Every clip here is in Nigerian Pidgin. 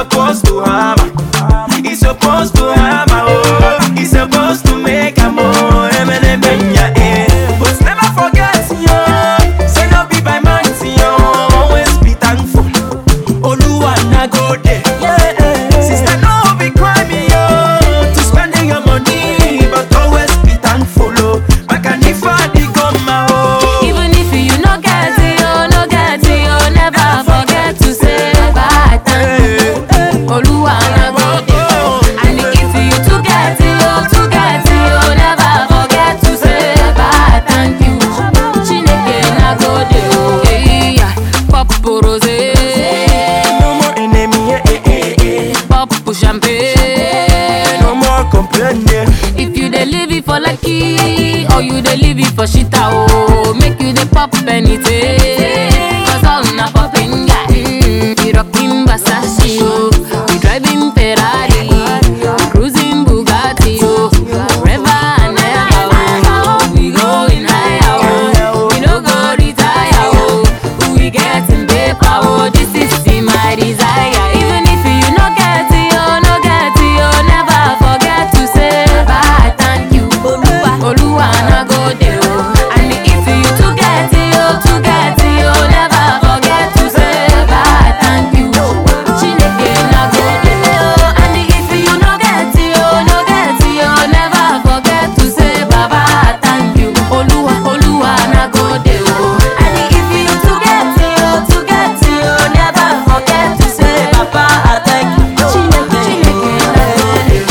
supposed to hammer. He's supposed to hammer, oh. He's supposed to make a more. But never forget, yo. Say no be by mind, yo. Always be thankful. Oluwa na go there. Sister, no be crying, yo. To spending your money, but always be thankful, oh. Makanifa di goma, oh. Even if you no get it, oh, no get it, oh, never forget to say bye thank you. Oluwa na go there. And if you to get it, oh, never forget to say bye thank you. Chineke na go there, oh, hey, pop rose, No more enemy, pop champagne. no more complaining. If you dey live it for lucky, or you dey live it for shita, oh, make you dey pop anything. Cause all na popping guy. We rocking Versace, oh, we driving Ferrari, we cruising Bugatti, oh, forever and ever, oh, we going higher, oh, we no go retire, oh, we getting paper, oh, this is my desire. Even if you no get it, oh, never forget to say bye thank you. Oluwa na go there, oh. And if you to get it, oh, never forget to say bye thank you. Chineke na go there, oh. And if you no get it, oh, never forget to say baba thank you. Oluwa na go there, oh. And if you to get it, oh, never forget to say baba thank you. Chineke na go there.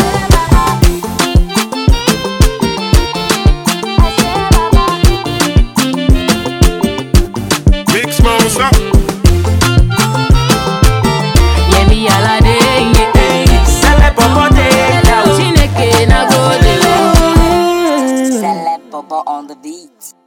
Big Smoke, what's up? Yemi Alade, yeah. Celeb popote, Chineke na go there. Celeb Bobo on the beat.